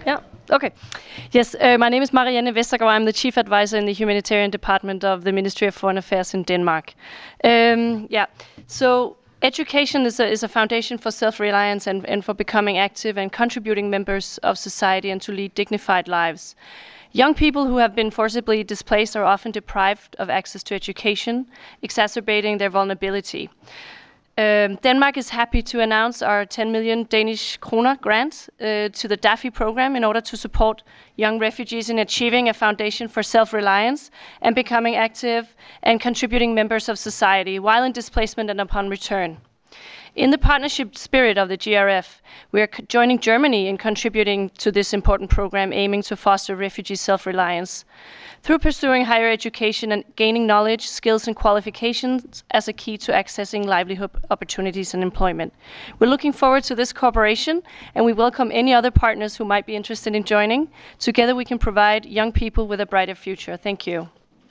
Yeah. Okay. Yes, my name is Marianne Vestergaard. I'm the Chief Advisor in the Humanitarian Department of the Ministry of Foreign Affairs in Denmark. Yeah. So education is a foundation for self-reliance and for becoming active and contributing members of society and to lead dignified lives. Young people who have been forcibly displaced are often deprived of access to education, exacerbating their vulnerability. Denmark is happy to announce our 10 million Danish kroner grant to the DAFI program in order to support young refugees in achieving a foundation for self-reliance and becoming active and contributing members of society while in displacement and upon return. In the partnership spirit of the GRF, we are joining Germany in contributing to this important program aiming to foster refugee self-reliance through pursuing higher education and gaining knowledge, skills, and qualifications as a key to accessing livelihood opportunities and employment. We're looking forward to this cooperation, and we welcome any other partners who might be interested in joining. Together we can provide young people with a brighter future. Thank you.